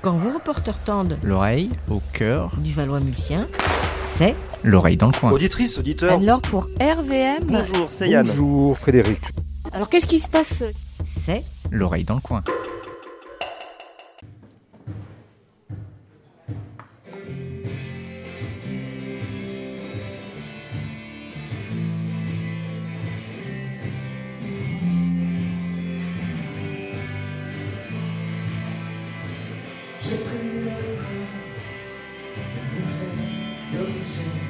Quand vos reporters tendent L'oreille au cœur du Valois-Mulsien, c'est l'oreille dans le coin. Auditrice, auditeur. Alors pour RVM, Bonjour, c'est Yann. Bonjour Frédéric. alors qu'est-ce qui se passe? c'est L'oreille dans le coin. J'ai pris le train, une bouffée d'oxygène,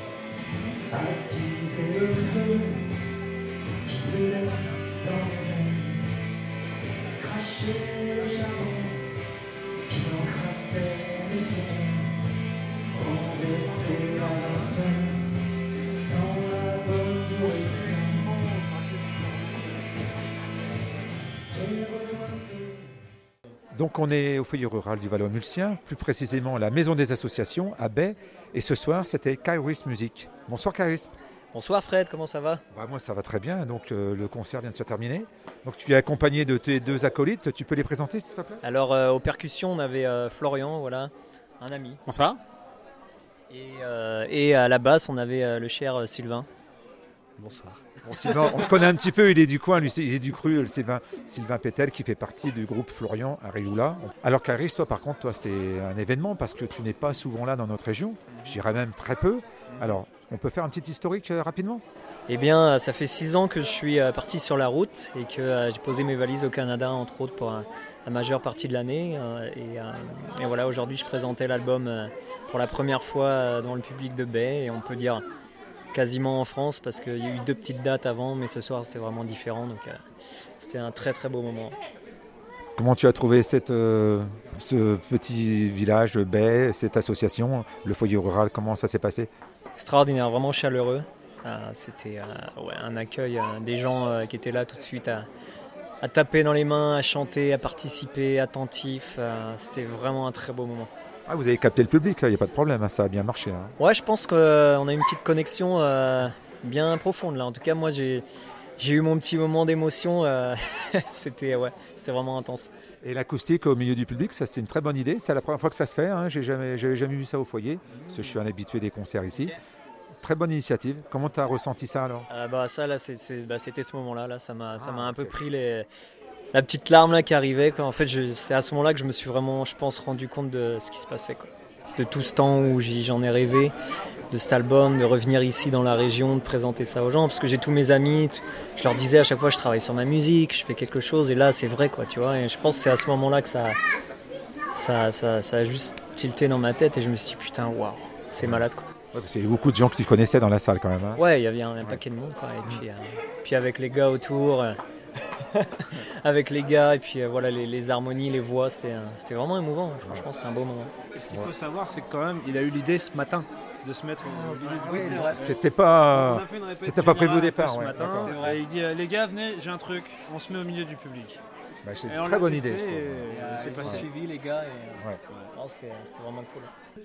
attisé le feu qui brûlait dans mes veines, craché le charbon qui encrassait mes poumons, renversé à la peine dans la bonne direction. J'ai rejoint ce Donc on est au foyer rural du Valois-Mulsien, plus précisément à la maison des associations à Baie. Et ce soir, c'était Kairis Music. Bonsoir Kairis. Bonsoir Fred, comment ça va? Moi ça va très bien, donc le concert vient de se terminer. Donc tu es accompagné de tes deux acolytes, tu peux les présenter s'il te plaît? Alors aux percussions on avait Florian, voilà, un ami. Bonsoir. Et à la basse on avait le cher Sylvain. Bonsoir. Bon, Sylvain, on le connaît un petit peu, il est du coin, lui, il est du cru, Sylvain Pétel qui fait partie du groupe Florian à Rioula. Alors Kairis, toi par contre, toi c'est un événement parce que tu n'es pas souvent là dans notre région, j'irais même très peu. Alors on peut faire un petit historique rapidement? Eh bien ça fait 6 ans que je suis parti sur la route et que j'ai posé mes valises au Canada entre autres pour la majeure partie de l'année. Et voilà, aujourd'hui je présentais l'album pour la première fois dans le public de Baie et on peut dire quasiment en France parce qu'il y a eu 2 petites dates avant, mais ce soir c'était vraiment différent, donc c'était un très très beau moment. Comment tu as trouvé ce petit village Baie, cette association, le foyer rural, comment ça s'est passé? Extraordinaire, vraiment chaleureux. C'était un accueil, des gens qui étaient là tout de suite à taper dans les mains, à chanter, à participer, attentifs. C'était vraiment un très beau moment. Ah, vous avez capté le public, là, il n'y a pas de problème, hein, ça a bien marché. Hein. Ouais, je pense qu'on a une petite connexion bien profonde là. En tout cas, moi j'ai eu mon petit moment d'émotion. C'était vraiment intense. Et l'acoustique au milieu du public, ça c'est une très bonne idée. C'est la première fois que ça se fait. Hein. J'avais jamais vu ça au foyer, parce que je suis un habitué des concerts ici. Très bonne initiative. Comment tu as ressenti ça alors? Ça là, c'était ce moment-là. Là, ça m'a un peu pris la petite larme là qui arrivait, quoi. En fait, c'est à ce moment-là que je me suis vraiment, je pense, rendu compte de ce qui se passait, quoi. De tout ce temps où j'en ai rêvé, de cet album, de revenir ici dans la région, de présenter ça aux gens, parce que j'ai tous mes amis, je leur disais à chaque fois je travaille sur ma musique, je fais quelque chose, et là c'est vrai, quoi, tu vois. Et je pense que c'est à ce moment-là que ça a juste tilté dans ma tête et je me suis dit putain, waouh, c'est malade, quoi. Ouais, parce qu'il y a beaucoup de gens que tu connaissais dans la salle quand même. Hein. Ouais, il y avait un paquet de monde, quoi. Et puis avec les gars autour. Avec les gars et puis voilà les harmonies, les voix, c'était vraiment émouvant, franchement c'était un beau moment. Et ce qu'il faut savoir, c'est que quand même il a eu l'idée ce matin de se mettre au milieu du Oui, c'est vrai. C'était pas prévu au départ. Ce Ouais, matin, d'accord. c'est vrai. Il dit les gars venez, j'ai un truc, on se met au milieu du public. Bah, c'est Et une on très l'a bonne testé idée. je trouve. et c'est Ils ont passé. suivi les gars et Ouais. non, c'était vraiment cool.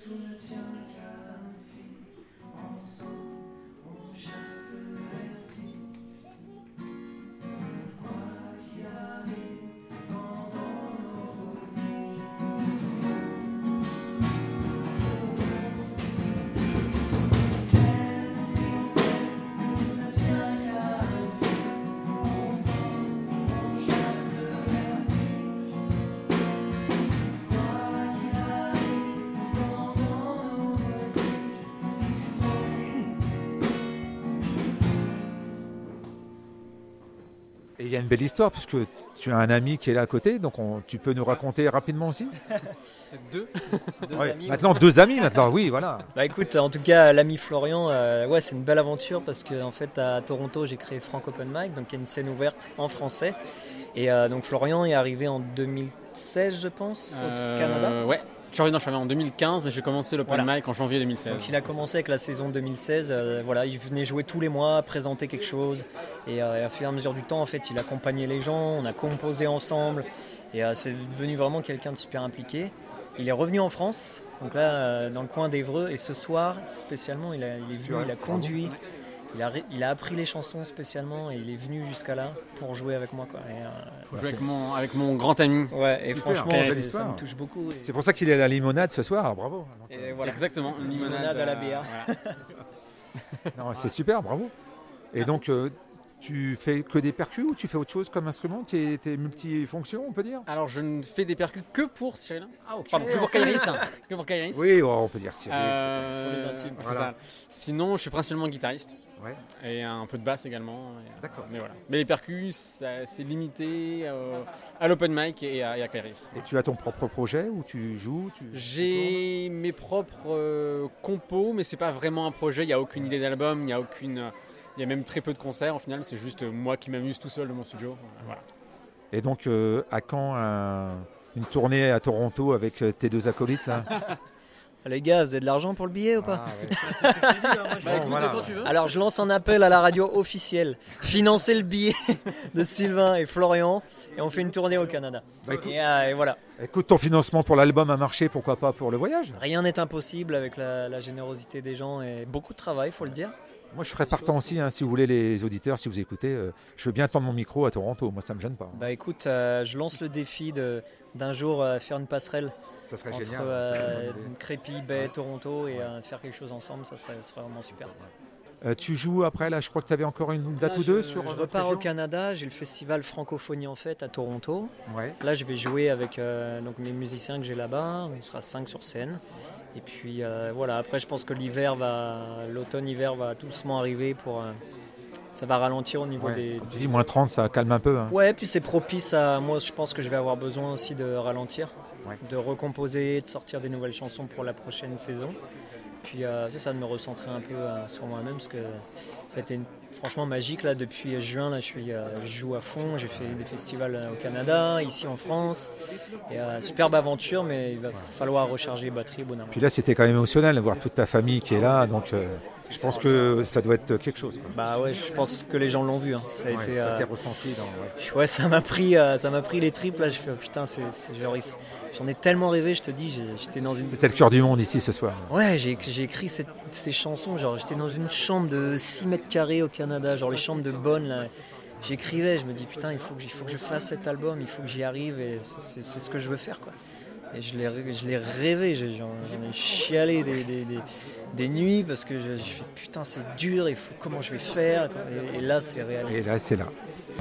Et il y a une belle histoire puisque tu as un ami qui est là à côté, donc tu peux nous raconter rapidement aussi? Deux Ouais, amis. maintenant deux amis, maintenant oui, voilà. Bah écoute, en tout cas l'ami Florian, ouais c'est une belle aventure parce que en fait à Toronto j'ai créé Frank Open Mic, donc il y a une scène ouverte en français. Et donc Florian est arrivé en 2016 je pense au Canada. Ouais. Je suis arrivé en 2015, mais j'ai commencé l'open Voilà. mic en janvier 2016. Donc il a commencé avec la saison 2016, voilà, il venait jouer tous les mois, présenter quelque chose, et à fur et à mesure du temps, en fait, il accompagnait les gens, on a composé ensemble, et c'est devenu vraiment quelqu'un de super impliqué. Il est revenu en France, donc là, dans le coin d'Évreux, et ce soir, spécialement, il est venu, il a conduit il a appris les chansons spécialement et il est venu jusqu'à là pour jouer avec moi, quoi. Faut jouer avec mon grand ami. Ouais, et Super, franchement, belle ça histoire. me touche beaucoup. Et, C'est pour ça qu'il est à la limonade ce soir, alors bravo. et voilà. Exactement, une Limonade à la bière. voilà. Non, c'est super, bravo. Et donc, tu fais que des percus ou tu fais autre chose comme instrument? Tu es multifonction, on peut dire? Alors je ne fais des percus que pour Cyril. Ah, ok. Pardon, que pour Kairis. Que pour Kairis. Oui, on peut dire Cyril. Pour les intimes. C'est Voilà. ça. Sinon, je suis principalement guitariste Ouais. et un peu de basse également. D'accord. Mais voilà. Mais les percus, c'est limité à l'open mic et à Kairis. Et tu as ton propre projet où tu joues J'ai mes propres compos, mais c'est pas vraiment un projet. Il n'y a aucune idée d'album, il y a même très peu de concerts. Au final, c'est juste moi qui m'amuse tout seul dans mon studio. Voilà. Et donc, à quand une tournée à Toronto avec tes deux acolytes là? Les gars, vous avez de l'argent pour le billet ou pas? Bah, écoute, voilà. quand tu veux. Alors je lance un appel à la radio officielle. Financez le billet de Sylvain et Florian et on fait une tournée au Canada. Bah, écoute. Et voilà. Écoute, ton financement pour l'album a marché, pourquoi pas pour le voyage? Rien n'est impossible avec la générosité des gens et beaucoup de travail, faut le dire. Moi, je serais partant aussi, hein, si vous voulez, les auditeurs, si vous écoutez. Je veux bien tendre mon micro à Toronto, moi ça me gêne pas. Bah écoute, je lance le défi d'un jour faire une passerelle Ça serait entre génial. ça serait une bonne idée. Crépy, Bay, Toronto et faire quelque chose ensemble, ça serait vraiment super. Tu joues après, là, je crois que tu avais encore une date Là, ou deux je sur. repars au Canada, j'ai le festival Francophonie en fête à Toronto. Ouais. Là, je vais jouer avec donc mes musiciens que j'ai là-bas. On sera 5 sur scène. Et puis voilà. Après, je pense que l'automne-hiver va tout doucement arriver ça va ralentir au niveau Ouais. des. Comme tu dis, moins 30, ça calme un peu. Hein. Ouais, puis c'est propice à moi. Je pense que je vais avoir besoin aussi de ralentir, Ouais. de recomposer, de sortir des nouvelles chansons pour la prochaine saison. Puis c'est ça, de me recentrer un peu sur moi-même parce que ça a été franchement magique là depuis juin. Là, je joue à fond. J'ai fait des festivals au Canada, ici en France. Et superbe aventure, mais il va falloir recharger les batteries au bout d'un moment. Puis là, c'était quand même émotionnel de voir toute ta famille qui est là, donc je pense que ça doit être quelque chose. Quoi. Bah ouais, je pense que les gens l'ont vu. Hein. Ça a Ouais, été. ça s'est ressenti. Ouais, ça m'a pris les tripes là. Je fais oh, putain, c'est genre j'en ai tellement rêvé. Je te dis, j'étais dans une. C'était le cœur du monde ici ce soir. Ouais, j'ai écrit ces chansons. Genre, j'étais dans une chambre de 6 mètres carrés au Canada, genre les chambres de Bonn là. J'écrivais, je me dis putain, il faut que je fasse cet album, il faut que j'y arrive et c'est ce que je veux faire quoi. Et je l'ai rêvé, j'en ai chialé des nuits parce que je fais putain c'est dur, comment je vais faire quoi. Et là c'est réalité. Et là, c'est là.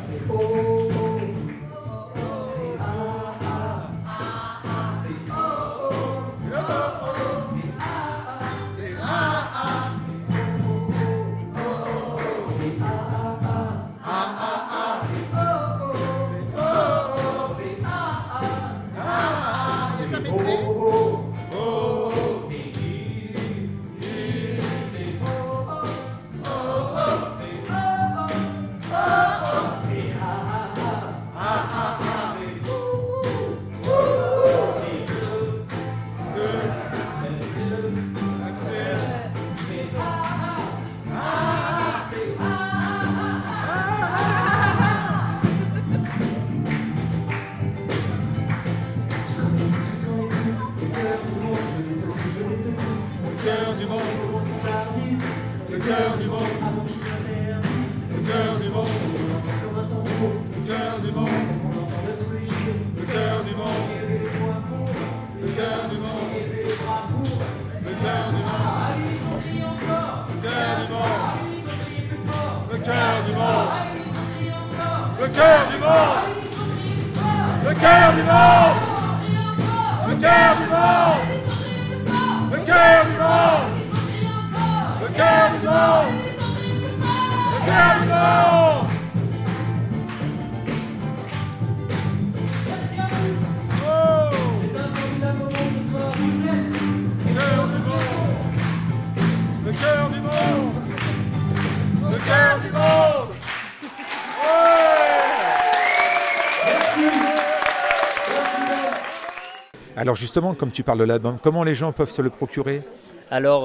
Alors justement, comme tu parles de l'album, comment les gens peuvent se le procurer? Alors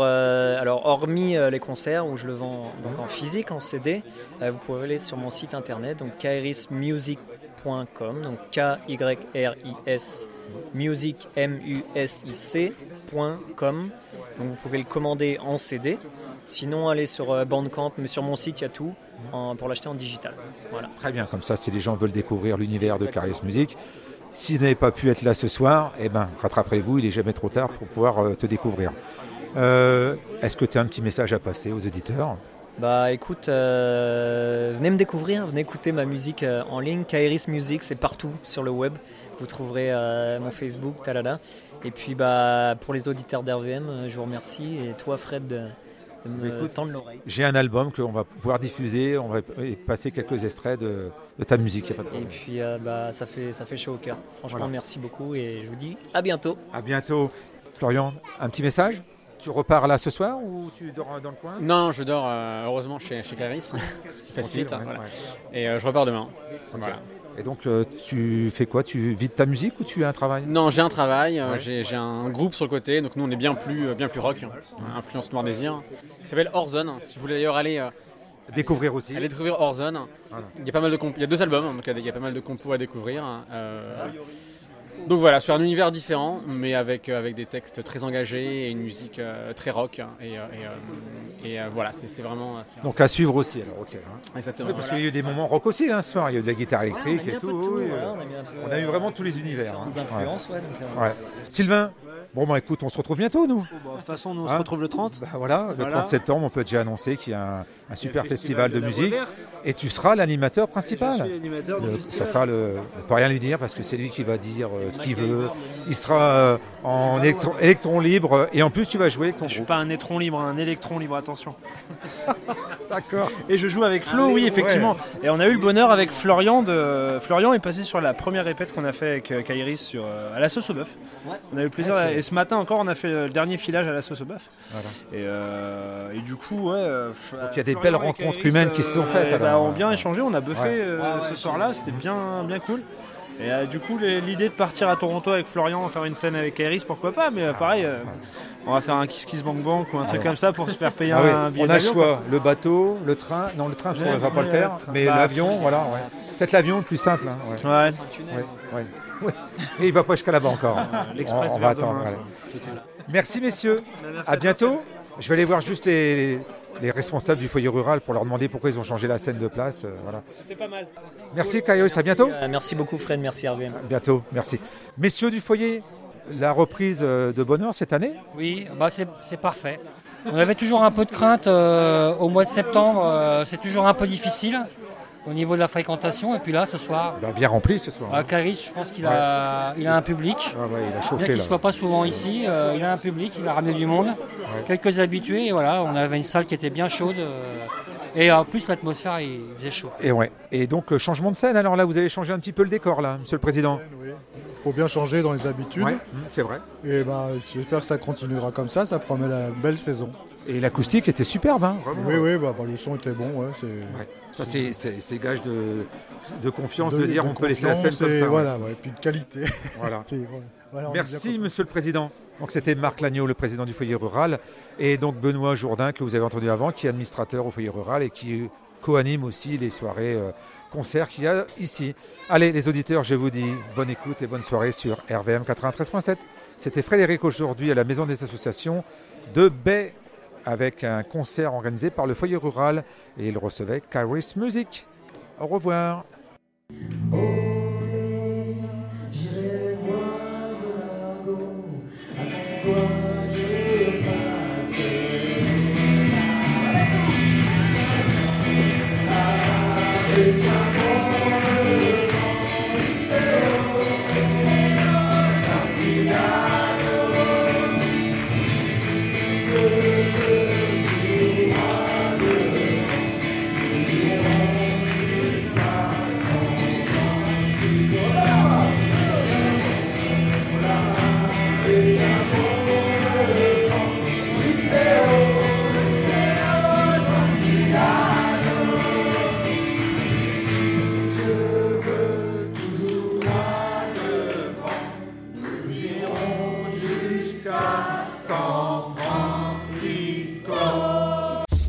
hormis les concerts où je le vends donc en physique, en CD, vous pouvez aller sur mon site internet, donc kairismusic.com, donc K-Y-R-I-S music.com. Donc vous pouvez le commander en CD Sinon, allez sur Bandcamp, mais sur mon site, il y a tout pour l'acheter en digital. Voilà. Très bien, comme ça, si les gens veulent découvrir l'univers de Caris Music, si vous n'avez pas pu être là ce soir, rattrapez-vous, il n'est jamais trop tard pour pouvoir te découvrir. Est-ce que tu as un petit message à passer aux éditeurs ? Bah écoute, venez me découvrir, venez écouter ma musique en ligne. Caris Music, c'est partout sur le web. Vous trouverez mon Facebook, talala. Et puis pour les auditeurs d'RVM, je vous remercie. Et toi Fred, de me tendre l'oreille. J'ai un album qu'on va pouvoir diffuser, on va passer quelques extraits de ta musique. Y a pas de problème. Et puis ça fait chaud au cœur. Franchement, merci beaucoup et je vous dis à bientôt. À bientôt. Florian, un petit message ? Tu repars là ce soir ou tu dors dans le coin ? Non, je dors heureusement chez Caris, ce qui facilite. Voilà. Et je repars demain. Voilà. Et donc tu fais quoi ? Tu vis de ta musique ou tu as un travail ? Non, j'ai un travail, j'ai un groupe sur le côté, donc nous on est bien plus rock, influence Noir Désir, qui s'appelle Horzone. Si vous voulez d'ailleurs aller découvrir aussi. Allez découvrir Horzone. Voilà. Il y a pas mal de il y a 2 albums, donc il y a pas mal de compos à découvrir. Donc voilà, sur un univers différent, mais avec des textes très engagés et une musique très rock. Et voilà, c'est vraiment... Donc à suivre aussi, alors, ok. Exactement. Oui, parce qu'il y a eu des moments rock aussi ce soir, il y a eu de la guitare électrique et tout. On a eu vraiment tous les univers. Des influences, Sylvain, écoute, on se retrouve bientôt, nous. De toute façon, nous on se retrouve le 30. Le 30 septembre, on peut déjà annoncer qu'il y a un super festival de musique. Et tu seras l'animateur principal. Je suis l'animateur du festival. Ça sera on ne peut rien lui dire parce que c'est lui qui va dire ce qu'il veut. Il sera en électron libre et en plus tu vas jouer avec ton Je suis pas un électron libre, un électron libre, attention. D'accord. Et je joue avec Flo, oui, effectivement. Ouais. Et on a eu le bonheur avec Florian. Florian est passé sur la première répète qu'on a fait avec Kairis à la sauce au bœuf. Ouais. On a eu le plaisir. Okay. Et ce matin encore, on a fait le dernier filage à la sauce au bœuf. Voilà. Et du coup, donc il y a des belles rencontres humaines qui se sont faites. On a bien échangé, on a buffé ce soir-là, c'était bien cool. Et du coup, l'idée de partir à Toronto avec Florian, faire une scène avec Kairis, pourquoi pas, mais pareil. On va faire un Kiss Kiss Bang Bang ou un truc comme ça pour se faire payer un billet d'avion. On a le choix, le bateau, le train. Non, le train, on ne va pas le faire, mais l'avion, voilà. Ouais. Peut-être l'avion le plus simple. Ouais. Et il ne va pas jusqu'à là-bas encore. L'Express on va attendre. Merci messieurs. Merci à bientôt. Je vais aller voir juste les responsables du foyer rural pour leur demander pourquoi ils ont changé la scène de place. Voilà. C'était pas mal. Merci Kairos, à bientôt. Merci beaucoup Fred, merci RVM. À bientôt, merci. Messieurs du foyer, la reprise de Bonheur cette année ? Oui, c'est parfait. On avait toujours un peu de crainte au mois de septembre, c'est toujours un peu difficile au niveau de la fréquentation. Et puis là, ce soir... Il a bien rempli ce soir. Kairis, je pense qu'il a un public. Il a chauffé. Bien qu'il ne soit pas souvent ici, il a un public, il a ramené du monde. Quelques habitués, et voilà, on avait une salle qui était bien chaude. Et en plus, l'atmosphère, il faisait chaud. Et donc, changement de scène. Alors là, vous avez changé un petit peu le décor, là, Monsieur le Président. Oui. Il faut bien changer dans les habitudes. C'est vrai. Et j'espère que ça continuera comme ça. Ça promet la belle saison. Et l'acoustique était superbe. Hein, oui, le son était bon. Ça, c'est gage de confiance de dire on peut laisser la scène comme ça. Voilà, et puis de qualité. Voilà. Merci, Monsieur le Président. Donc c'était Marc Lagneau, le président du foyer rural, et donc Benoît Jourdain, que vous avez entendu avant, qui est administrateur au foyer rural et qui co-anime aussi les soirées concerts qu'il y a ici. Allez, les auditeurs, je vous dis bonne écoute et bonne soirée sur RVM 93.7. C'était Frédéric aujourd'hui à la Maison des Associations de Baie avec un concert organisé par le foyer rural et il recevait Kairis Music. Au revoir.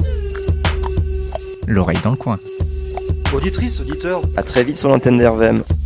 L'oreille dans le coin. Auditrice, auditeur, à très vite sur l'antenne d'RVM.